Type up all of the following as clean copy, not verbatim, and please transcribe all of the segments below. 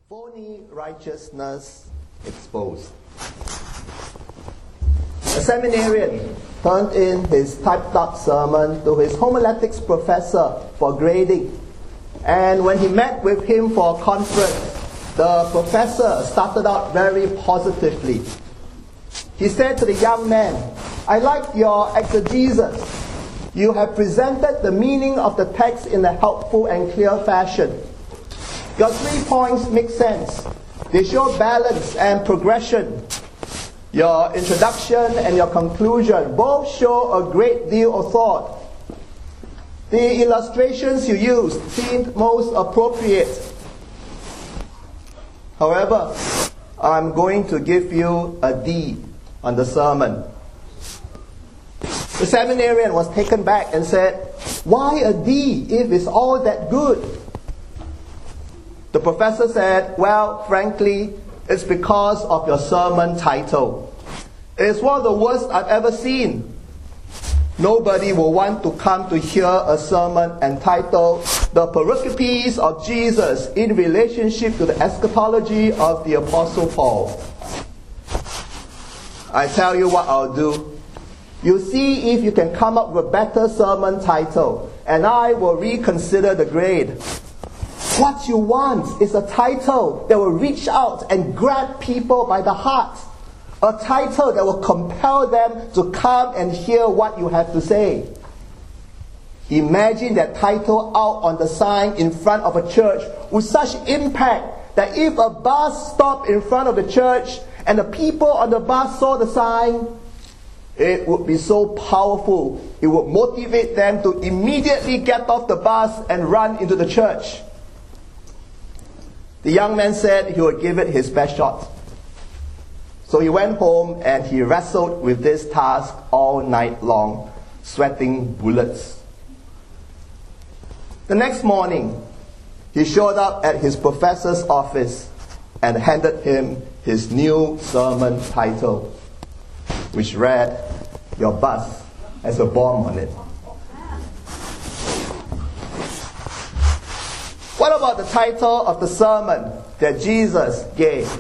Phony righteousness exposed. A seminarian turned in his typed up sermon to his homiletics professor for grading. And when he met with him for a conference, the professor started out very positively. He said to the young man, "I like your exegesis. You have presented the meaning of the text in a helpful and clear fashion. Your 3 points make sense. They show balance and progression. Your introduction and your conclusion both show a great deal of thought. The illustrations you used seemed most appropriate. However, I'm going to give you a D on the sermon." The seminarian was taken back and said, "Why a D if it's all that good?" The professor said, "Well, frankly, it's because of your sermon title. It's one of the worst I've ever seen. Nobody will want to come to hear a sermon entitled The Pericopes of Jesus in Relationship to the Eschatology of the Apostle Paul. I tell you what I'll do. You see if you can come up with a better sermon title, and I will reconsider the grade. What you want is a title that will reach out and grab people by the heart. A title that will compel them to come and hear what you have to say. Imagine that title out on the sign in front of a church with such impact that if a bus stopped in front of the church and the people on the bus saw the sign, it would be so powerful. It would motivate them to immediately get off the bus and run into the church." The young man said he would give it his best shot. So he went home and he wrestled with this task all night long, sweating bullets. The next morning, he showed up at his professor's office and handed him his new sermon title, which read, "Your bus has a bomb on it." What about the title of the sermon that Jesus gave?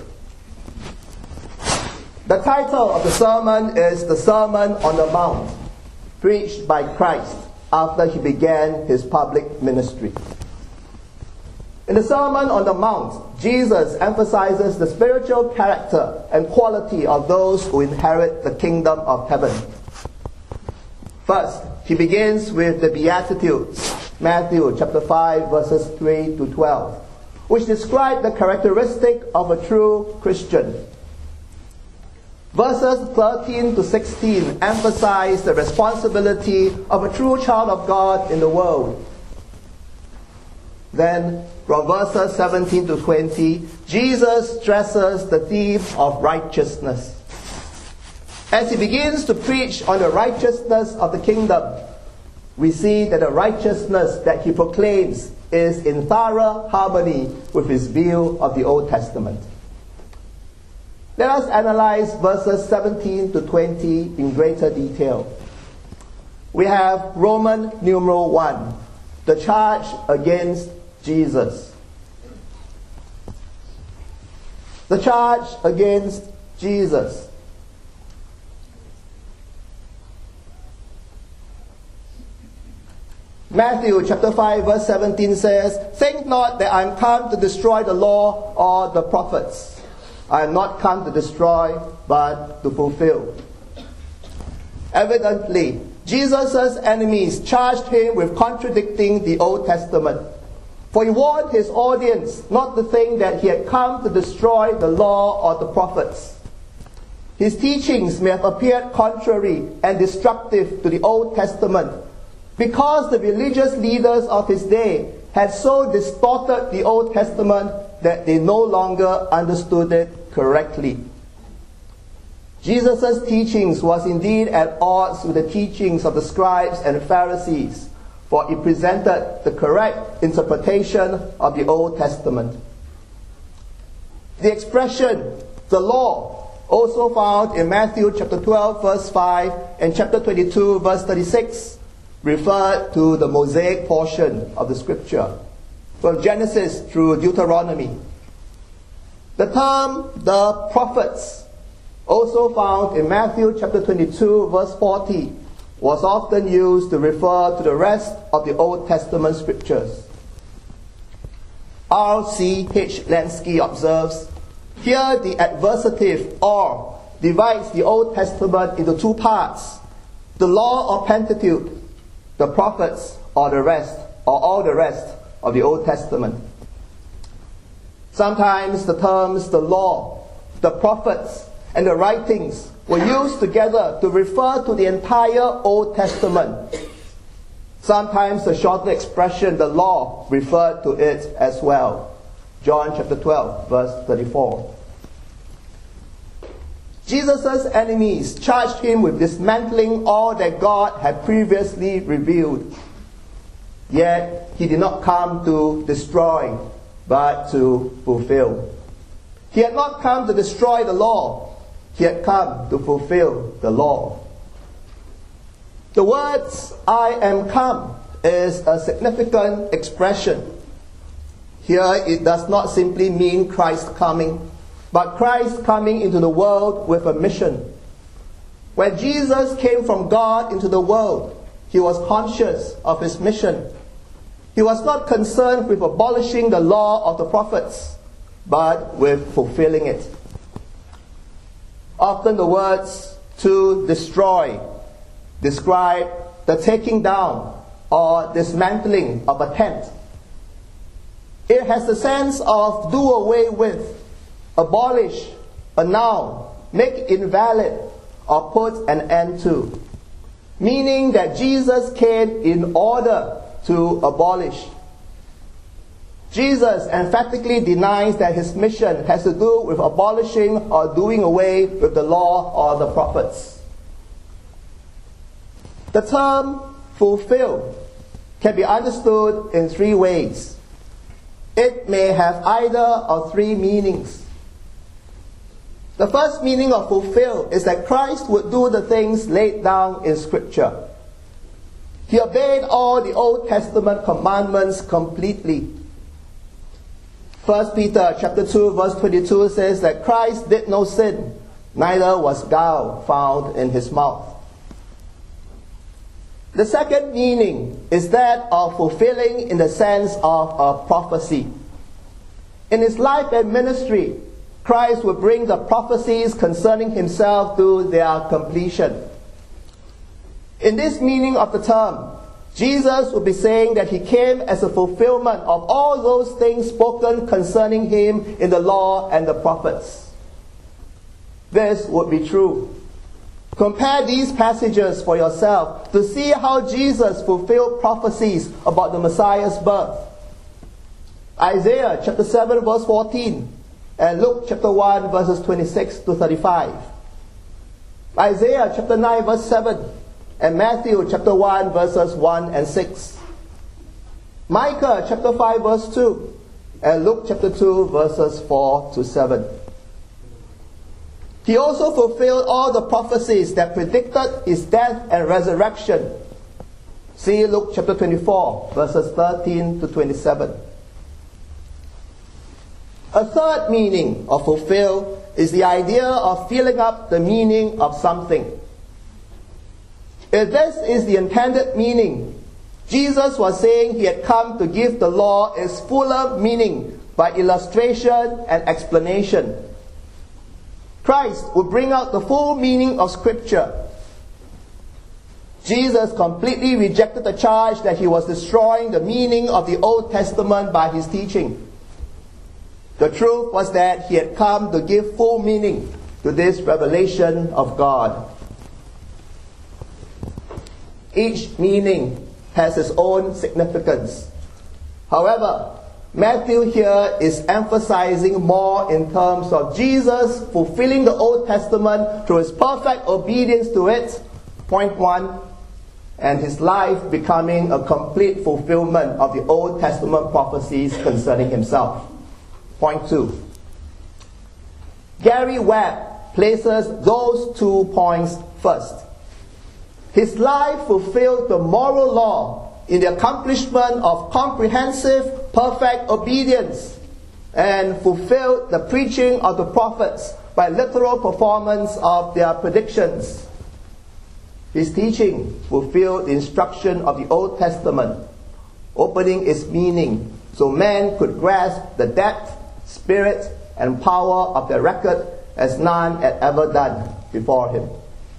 The title of the sermon is the Sermon on the Mount, preached by Christ after he began his public ministry. In the Sermon on the Mount, Jesus emphasizes the spiritual character and quality of those who inherit the kingdom of heaven. First, he begins with the Beatitudes, Matthew chapter 5 verses 3 to 12, which describe the characteristic of a true Christian. Verses 13 to 16 emphasize the responsibility of a true child of God in the world. Then, from verses 17 to 20, Jesus stresses the theme of righteousness. As he begins to preach on the righteousness of the kingdom, we see that the righteousness that he proclaims is in thorough harmony with his view of the Old Testament. Let us analyze verses 17 to 20 in greater detail. We have Roman numeral 1, the charge against Jesus. The charge against Jesus. Matthew chapter 5 verse 17 says, "Think not that I am come to destroy the law or the prophets. I am not come to destroy, but to fulfill." Evidently, Jesus' enemies charged him with contradicting the Old Testament. For he warned his audience not to think that he had come to destroy the law or the prophets. His teachings may have appeared contrary and destructive to the Old Testament, because the religious leaders of his day had so distorted the Old Testament that they no longer understood it correctly. Jesus' teachings was indeed at odds with the teachings of the scribes and Pharisees, for it presented the correct interpretation of the Old Testament. The expression, the law, also found in Matthew chapter 12 verse 5 and chapter 22 verse 36, referred to the Mosaic portion of the scripture, from Genesis through Deuteronomy. The term the prophets, also found in Matthew chapter 22 verse 40, was often used to refer to the rest of the Old Testament scriptures. R.C.H. Lansky observes, here the adversative or divides the Old Testament into two parts, the law or Pentateuch, the prophets, or the rest, or all the rest of the Old Testament. Sometimes the terms the law, the prophets, and the writings were used together to refer to the entire Old Testament. Sometimes the shorter expression, the law, referred to it as well. John chapter 12, verse 34. Jesus' enemies charged him with dismantling all that God had previously revealed. Yet he did not come to destroy, but to fulfill. He had not come to destroy the law. He had come to fulfill the law. The words, I am come, is a significant expression. Here it does not simply mean Christ coming, but Christ coming into the world with a mission. When Jesus came from God into the world, he was conscious of his mission. He was not concerned with abolishing the law of the prophets, but with fulfilling it. Often the words to destroy describe the taking down or dismantling of a tent. It has the sense of do away with, abolish, annul, make invalid, or put an end to. Meaning that Jesus came in order to abolish. Jesus emphatically denies that his mission has to do with abolishing or doing away with the law or the prophets. The term fulfill can be understood in three ways. It may have either of three meanings. The first meaning of fulfill is that Christ would do the things laid down in Scripture. He obeyed all the Old Testament commandments completely. 1 Peter chapter 2 verse 22 says that Christ did no sin, neither was guile found in his mouth. The second meaning is that of fulfilling in the sense of a prophecy. In his life and ministry, Christ would bring the prophecies concerning himself to their completion. In this meaning of the term, Jesus would be saying that he came as a fulfillment of all those things spoken concerning him in the law and the prophets. This would be true. Compare these passages for yourself to see how Jesus fulfilled prophecies about the Messiah's birth. Isaiah chapter 7 verse 14 and Luke chapter 1 verses 26 to 35. Isaiah chapter 9 verse 7 and Matthew chapter 1 verses 1 and 6. Micah chapter 5 verse 2 and Luke chapter 2 verses 4 to 7. He also fulfilled all the prophecies that predicted his death and resurrection. See Luke chapter 24 verses 13 to 27. A third meaning of fulfill is the idea of filling up the meaning of something. If this is the intended meaning, Jesus was saying he had come to give the law its fuller meaning by illustration and explanation. Christ would bring out the full meaning of Scripture. Jesus completely rejected the charge that he was destroying the meaning of the Old Testament by his teaching. The truth was that he had come to give full meaning to this revelation of God. Each meaning has its own significance. However, Matthew here is emphasizing more in terms of Jesus fulfilling the Old Testament through his perfect obedience to it, point one, and his life becoming a complete fulfillment of the Old Testament prophecies concerning himself. Point two. Gary Webb places those 2 points first. His life fulfilled the moral law in the accomplishment of comprehensive, perfect obedience. and fulfilled the preaching of the prophets by literal performance of their predictions. His teaching fulfilled the instruction of the Old Testament, opening its meaning so man could grasp the depth, spirit, and power of their record as none had ever done before him.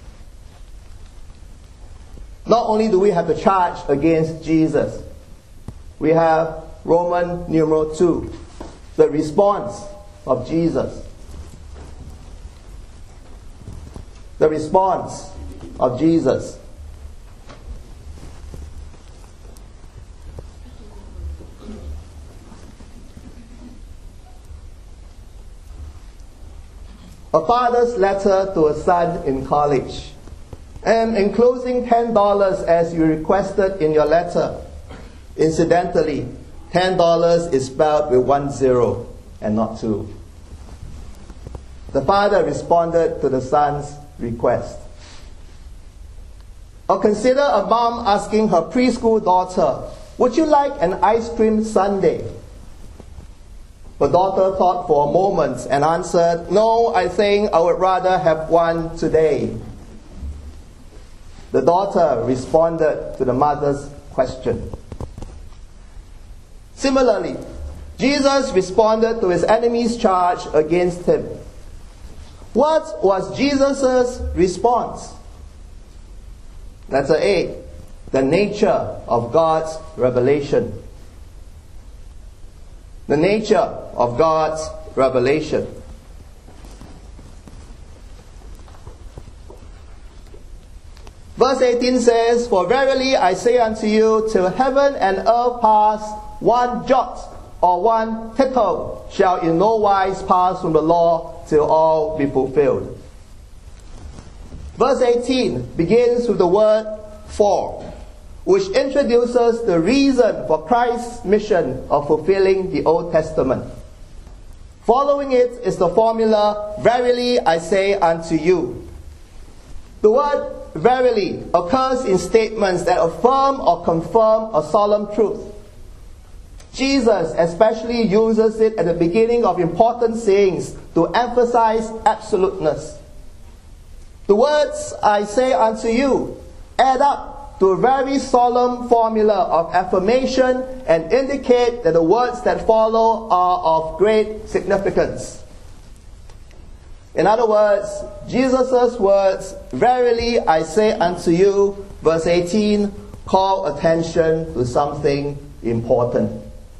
Not only do we have the charge against Jesus, we have Roman numeral 2, the response of Jesus. The response of Jesus. A father's letter to a son in college. And enclosing $10 as you requested in your letter. Incidentally, $10 is spelled with 1 0 and not 2. The father responded to the son's request. Or consider a mom asking her preschool daughter, "Would you like an ice cream sundae?" The daughter thought for a moment and answered, "No, I think I would rather have one today." The daughter responded to the mother's question. Similarly, Jesus responded to his enemy's charge against him. What was Jesus' response? Letter A, the nature of God's revelation. The nature of God's revelation. Verse 18 says, "For verily I say unto you, till heaven and earth pass, one jot or one tittle shall in no wise pass from the law till all be fulfilled." Verse 18 begins with the word "for," which introduces the reason for Christ's mission of fulfilling the Old Testament. Following it is the formula, "Verily I say unto you." The word "verily" occurs in statements that affirm or confirm a solemn truth. Jesus especially uses it at the beginning of important sayings to emphasize absoluteness. The words "I say unto you" add up to a very solemn formula of affirmation and indicate that the words that follow are of great significance. In other words, Jesus' words, "Verily I say unto you," verse 18, call attention to something important.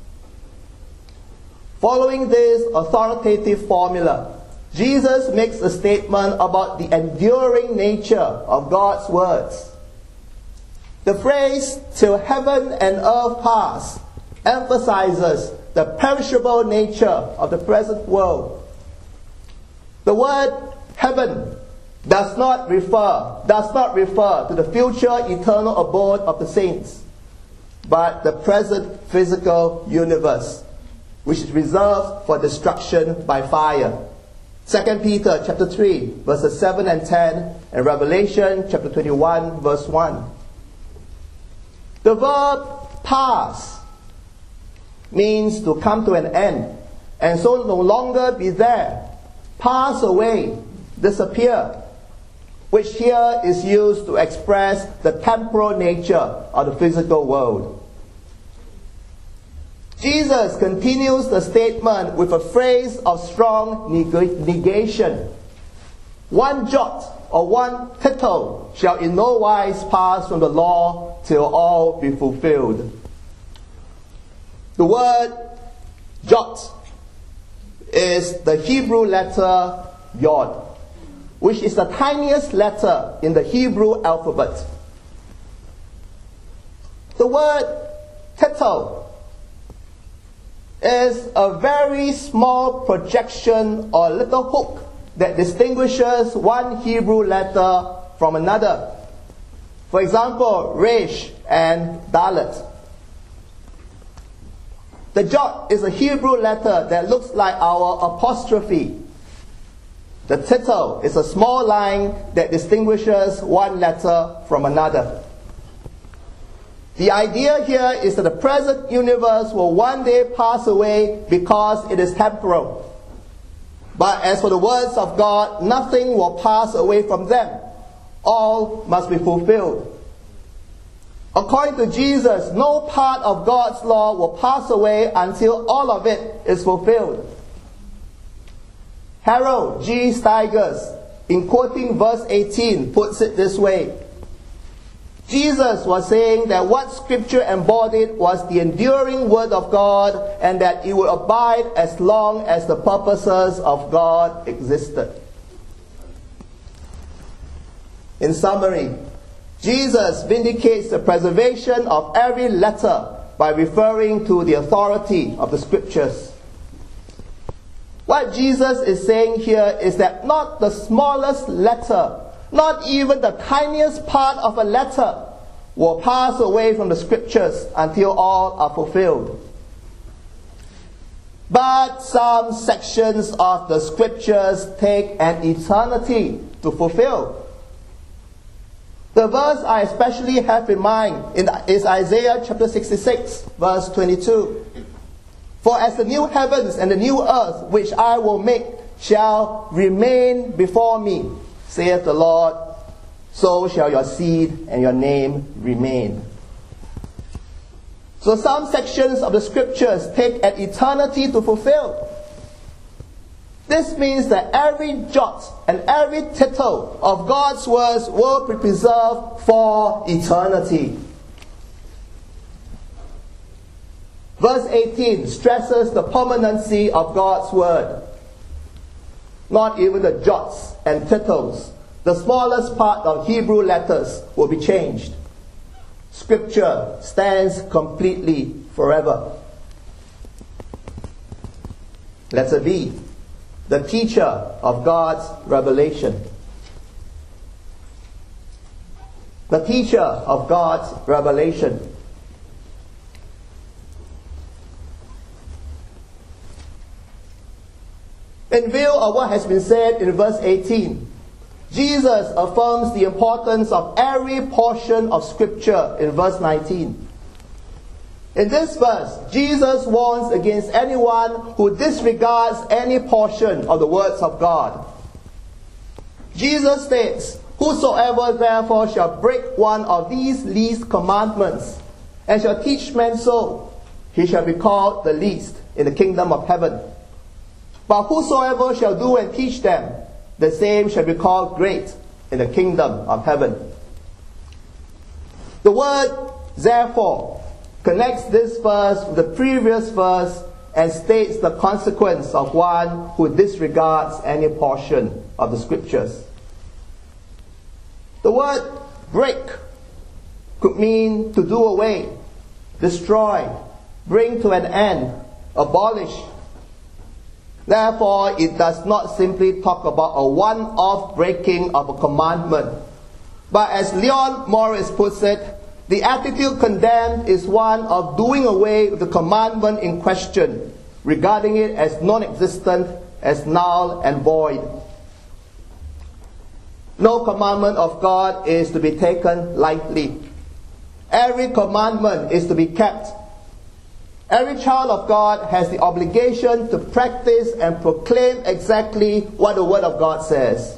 Following this authoritative formula, Jesus makes a statement about the enduring nature of God's words. The phrase, "till heaven and earth pass," emphasizes the perishable nature of the present world. The word "heaven" does not refer to the future eternal abode of the saints, but the present physical universe, which is reserved for destruction by fire. 2 Peter chapter 3, verses 7 and 10, and Revelation chapter 21, verse 1. The verb "pass" means to come to an end, and so no longer be there. Pass away, disappear, which here is used to express the temporal nature of the physical world. Jesus continues the statement with a phrase of strong negation. "One jot or one tittle shall in no wise pass from the law till all be fulfilled." The word "jot" is the Hebrew letter Yod, which is the tiniest letter in the Hebrew alphabet. The word "tittle" is a very small projection or little hook that distinguishes one Hebrew letter from another. For example, Resh and Dalet. The jot is a Hebrew letter that looks like our apostrophe. The tittle is a small line that distinguishes one letter from another. The idea here is that the present universe will one day pass away because it is temporal. But as for the words of God, nothing will pass away from them. All must be fulfilled. According to Jesus, no part of God's law will pass away until all of it is fulfilled. Harold G. Steigers, in quoting verse 18, puts it this way. Jesus was saying that what Scripture embodied was the enduring Word of God, and that it would abide as long as the purposes of God existed. In summary, Jesus vindicates the preservation of every letter by referring to the authority of the Scriptures. What Jesus is saying here is that not the smallest letter, not even the tiniest part of a letter, will pass away from the Scriptures until all are fulfilled. But some sections of the Scriptures take an eternity to fulfill. The verse I especially have in mind is Isaiah chapter 66, verse 22. For as the new heavens and the new earth which I will make shall remain before me, saith the Lord, so shall your seed and your name remain. So some sections of the Scriptures take an eternity to fulfill. This means that every jot and every tittle of God's words will be preserved for eternity. Verse 18 stresses the permanency of God's word. Not even the jots and tittles, the smallest part of Hebrew letters, will be changed. Scripture stands completely forever. Letter B. The teacher of God's revelation. The teacher of God's revelation. In view of what has been said in verse 18, Jesus affirms the importance of every portion of Scripture in verse 19. In this verse, Jesus warns against anyone who disregards any portion of the words of God. Jesus states, whosoever therefore shall break one of these least commandments, and shall teach men so, he shall be called the least in the kingdom of heaven. But whosoever shall do and teach them, the same shall be called great in the kingdom of heaven. The word therefore connects this verse with the previous verse and states the consequence of one who disregards any portion of the Scriptures. The word break could mean to do away, destroy, bring to an end, abolish. Therefore, it does not simply talk about a one-off breaking of a commandment, but as Leon Morris puts it, the attitude condemned is one of doing away with the commandment in question, regarding it as non-existent, as null and void. No commandment of God is to be taken lightly. Every commandment is to be kept. Every child of God has the obligation to practice and proclaim exactly what the Word of God says.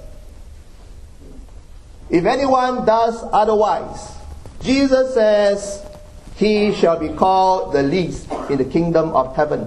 If anyone does otherwise, Jesus says, he shall be called the least in the kingdom of heaven.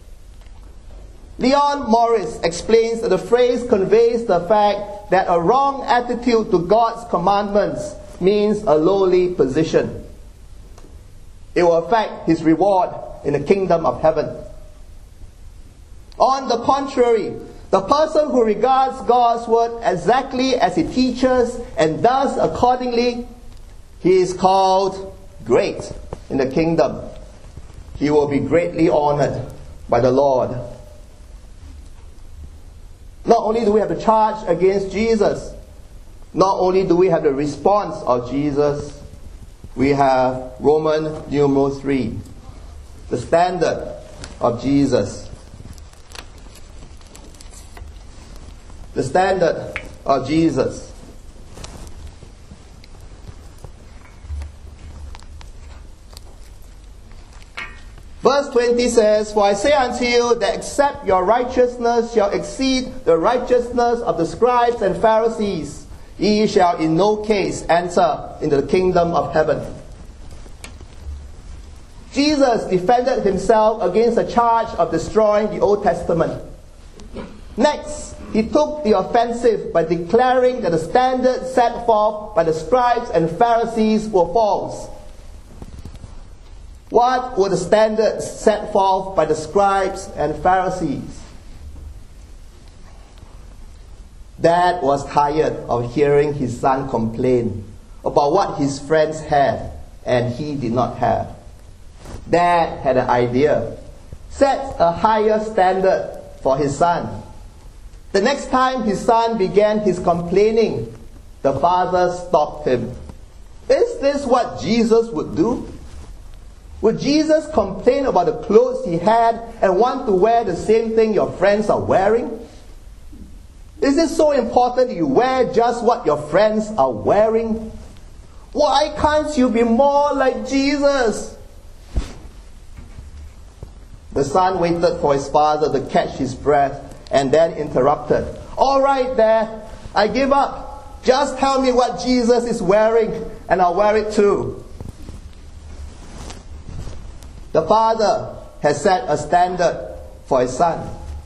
Leon Morris explains that the phrase conveys the fact that a wrong attitude to God's commandments means a lowly position. It will affect his reward in the kingdom of heaven. On the contrary, the person who regards God's word exactly as he teaches and does accordingly, he is called great in the kingdom. He will be greatly honored by the Lord. Not only do we have the charge against Jesus, not only do we have the response of Jesus, we have Roman numeral 3, the standard of Jesus. The standard of Jesus. 20 says, "For I say unto you that except your righteousness shall exceed the righteousness of the scribes and Pharisees, ye shall in no case enter into the kingdom of heaven." Jesus defended himself against the charge of destroying the Old Testament. Next, he took the offensive by declaring that the standards set forth by the scribes and Pharisees were false. What were the standards set forth by the scribes and Pharisees? Dad was tired of hearing his son complain about what his friends had and he did not have. Dad had an idea. Set a higher standard for his son. The next time his son began his complaining, the father stopped him. Is this what Jesus would do? Would Jesus complain about the clothes he had and want to wear the same thing your friends are wearing? Is it so important that you wear just what your friends are wearing? Why can't you be more like Jesus? The son waited for his father to catch his breath and then interrupted. "All right, Dad, I give up. Just tell me what Jesus is wearing and I'll wear it too." The father has set a standard for his son.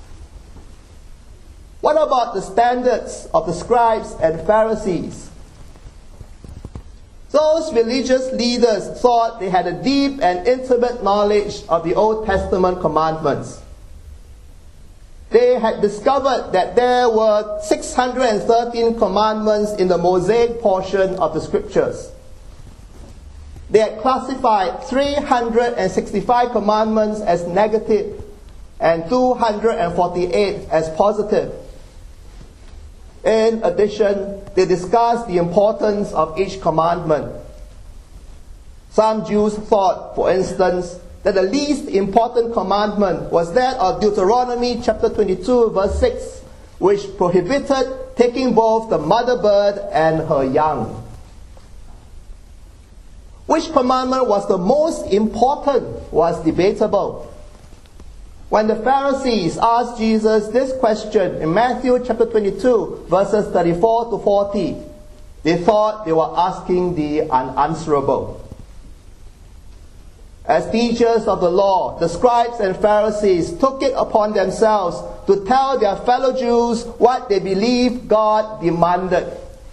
What about the standards of the scribes and Pharisees? Those religious leaders thought they had a deep and intimate knowledge of the Old Testament commandments. They had discovered that there were 613 commandments in the Mosaic portion of the Scriptures. They had classified 365 commandments as negative and 248 as positive. In addition, they discussed the importance of each commandment. Some Jews thought, for instance, that the least important commandment was that of Deuteronomy chapter 22 verse 6, which prohibited taking both the mother bird and her young. Which commandment was the most important was debatable. When the Pharisees asked Jesus this question in Matthew chapter 22 verses 34 to 40, they thought they were asking the unanswerable. As teachers of the law, the scribes and Pharisees took it upon themselves to tell their fellow Jews what they believed God demanded.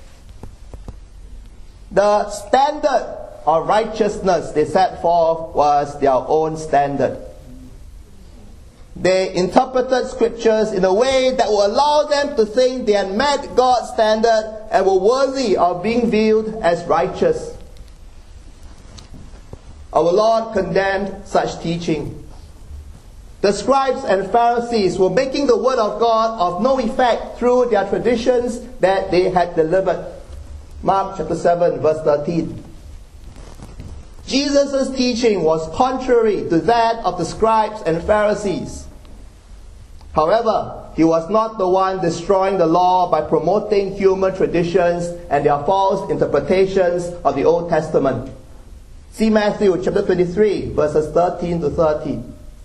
The standard of righteousness they set forth was their own standard. They interpreted scriptures in a way that would allow them to think they had met God's standard and were worthy of being viewed as righteous. Our Lord condemned such teaching. The scribes and Pharisees were making the word of God of no effect through their traditions that they had delivered. Mark chapter 7 verse 13. Jesus' teaching was contrary to that of the scribes and Pharisees. However, he was not the one destroying the law by promoting human traditions and their false interpretations of the Old Testament. See Matthew chapter 23, verses 13 to 30.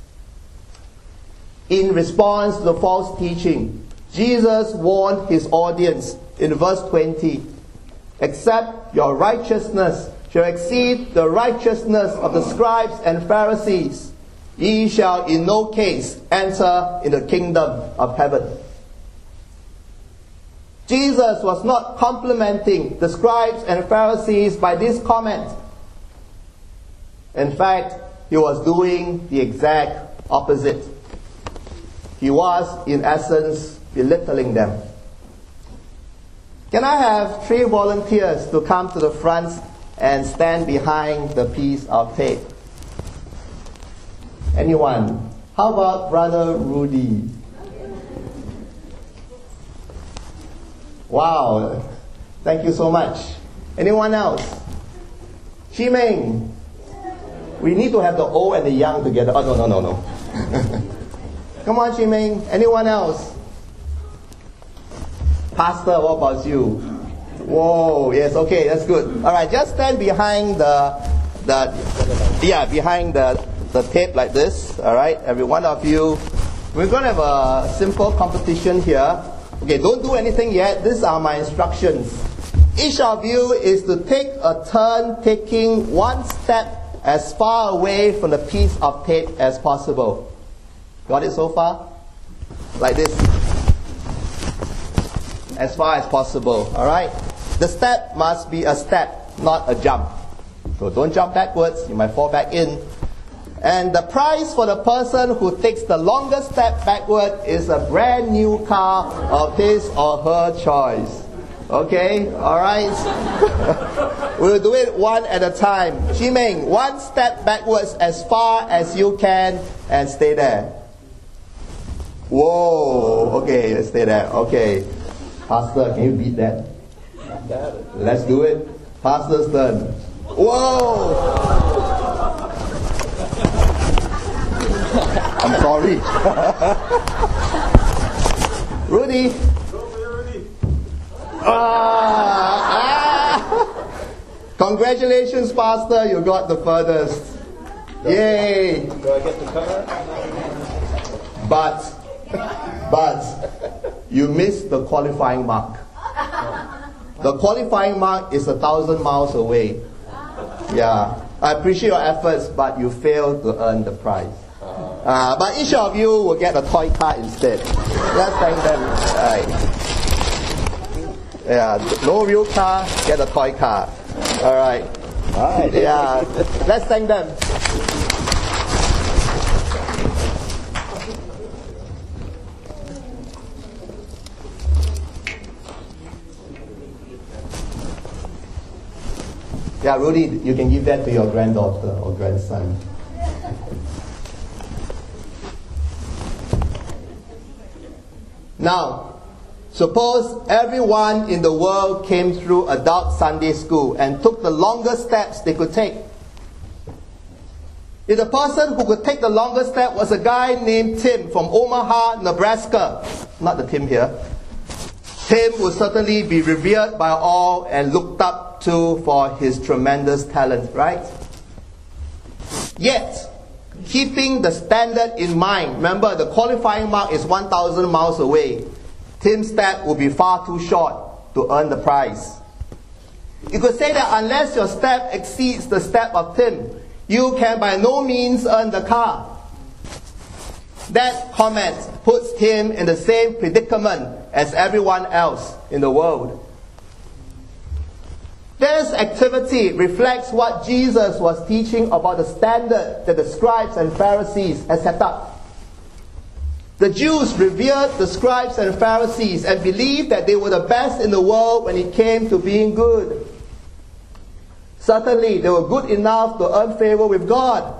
In response to the false teaching, Jesus warned his audience in verse 20, "Except your righteousness shall exceed the righteousness of the scribes and Pharisees, ye shall in no case enter in the kingdom of heaven." Jesus was not complimenting the scribes and Pharisees by this comment. In fact, he was doing the exact opposite. He was, in essence, belittling them. Can I have 3 volunteers to come to the front and stand behind the piece of tape? Anyone? How about Brother Rudy? Wow, thank you so much. Anyone else? Shimeng. We need to have the old and the young together. Oh, no. Come on, Shimeng. Anyone else? Pastor, what about you? Whoa, yes, okay, that's good. All right, just stand behind behind the tape like this. Alright, every one of you. We're going to have a simple competition here. Okay, don't do anything yet. These are my instructions. Each of you is to take a turn taking one step as far away from the piece of tape as possible. Got it so far? Like this. As far as possible. Alright? The step must be a step, not a jump. So don't jump backwards, you might fall back in. And the prize for the person who takes the longest step backward is a brand new car of his or her choice. Okay? Alright? We'll do it one at a time. Jimeng, one step backwards as far as you can and stay there. Whoa! Okay, let's stay there. Okay. Pastor, can you beat that? Let's do it. Pastor's turn. Whoa! I'm sorry. Rudy. Congratulations, Pastor. You got the furthest. Yay. Do I get the cover? But you missed the qualifying mark. The qualifying mark is 1,000 miles away. Yeah. I appreciate your efforts, but you failed to earn the prize. But each of you will get a toy car instead. Let's thank them. Right. Yeah, no real car, get a toy car. Alright. Yeah. Let's thank them. Yeah, Rudy, you can give that to your granddaughter or grandson. Now, suppose everyone in the world came through adult Sunday school and took the longest steps they could take. If the person who could take the longest step was a guy named Tim from Omaha, Nebraska, not the Tim here, Tim would certainly be revered by all and looked up to for his tremendous talent, right? Yet, keeping the standard in mind, remember the qualifying mark is 1,000 miles away. Tim's step will be far too short to earn the prize. You could say that unless your step exceeds the step of Tim, you can by no means earn the car. That comment puts him in the same predicament as everyone else in the world. This activity reflects what Jesus was teaching about the standard that the scribes and Pharisees had set up. The Jews revered the scribes and Pharisees and believed that they were the best in the world when it came to being good. Certainly, they were good enough to earn favor with God.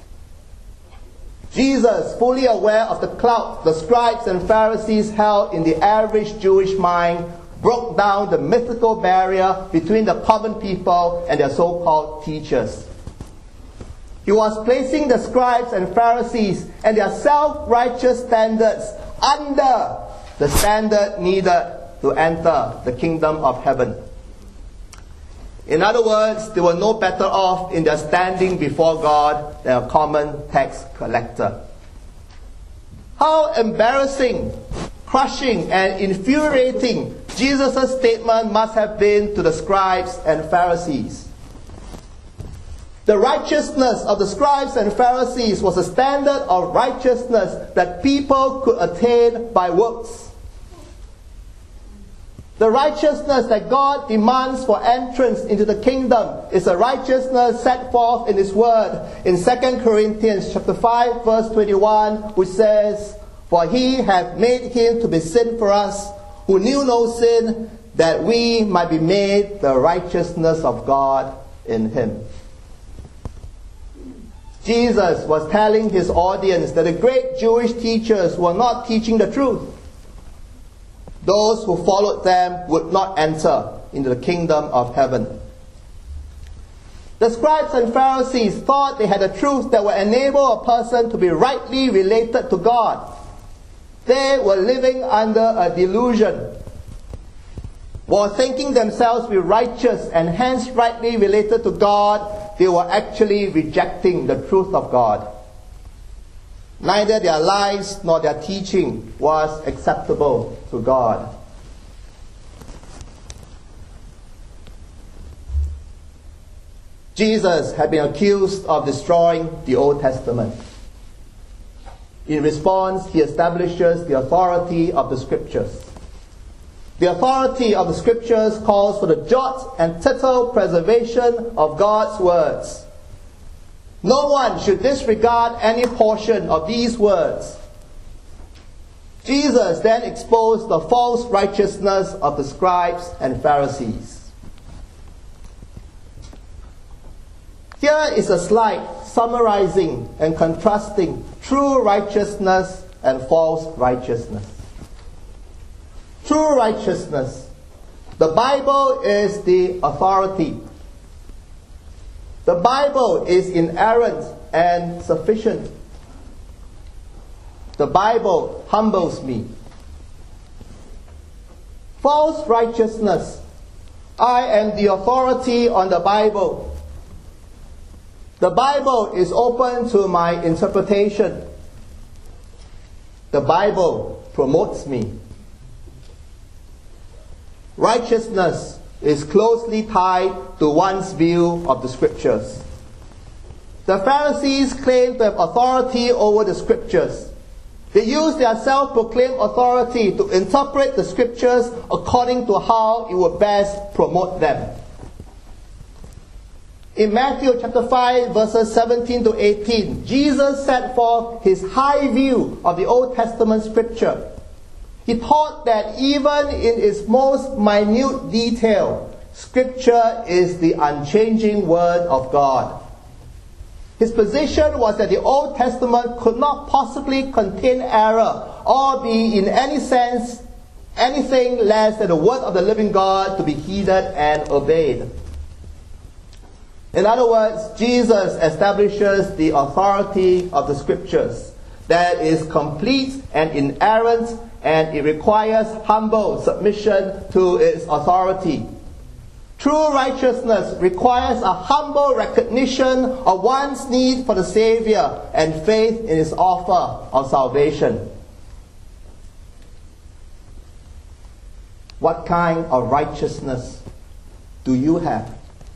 Jesus, fully aware of the clout the scribes and Pharisees held in the average Jewish mind, broke down the mythical barrier between the common people and their so-called teachers. He was placing the scribes and Pharisees and their self-righteous standards under the standard needed to enter the kingdom of heaven. In other words, they were no better off in their standing before God than a common tax collector. How embarrassing, crushing, and infuriating Jesus' statement must have been to the scribes and Pharisees. The righteousness of the scribes and Pharisees was a standard of righteousness that people could attain by works. The righteousness that God demands for entrance into the kingdom is a righteousness set forth in His Word in 2 Corinthians chapter 5 verse 21, which says, "For He hath made Him to be sin for us, who knew no sin, that we might be made the righteousness of God in Him." Jesus was telling His audience that the great Jewish teachers were not teaching the truth. Those who followed them would not enter into the kingdom of heaven. The scribes and Pharisees thought they had a truth that would enable a person to be rightly related to God. They were living under a delusion. While thinking themselves to be righteous and hence rightly related to God, they were actually rejecting the truth of God. Neither their lives nor their teaching was acceptable to God. Jesus had been accused of destroying the Old Testament. In response, he establishes the authority of the Scriptures. The authority of the Scriptures calls for the jot and tittle preservation of God's words. No one should disregard any portion of these words. Jesus then exposed the false righteousness of the scribes and Pharisees. Here is a slide summarizing and contrasting true righteousness and false righteousness. True righteousness. The Bible is the authority. The Bible is inerrant and sufficient. The Bible humbles me. False righteousness. I am the authority on the Bible. The Bible is open to my interpretation. The Bible promotes me. Righteousness is closely tied to one's view of the Scriptures. The Pharisees claimed to have authority over the Scriptures. They used their self-proclaimed authority to interpret the Scriptures according to how it would best promote them. In Matthew chapter 5, verses 17 to 18, Jesus set forth his high view of the Old Testament Scripture. He taught that even in its most minute detail, Scripture is the unchanging Word of God. His position was that the Old Testament could not possibly contain error or be in any sense anything less than the Word of the living God to be heeded and obeyed. In other words, Jesus establishes the authority of the Scriptures that is complete and inerrant, and it requires humble submission to its authority. True righteousness requires a humble recognition of one's need for the Savior and faith in his offer of salvation. What kind of righteousness do you have?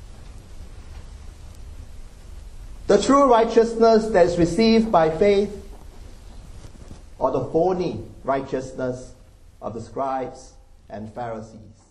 The true righteousness that is received by faith, or the phony righteousness of the scribes and Pharisees?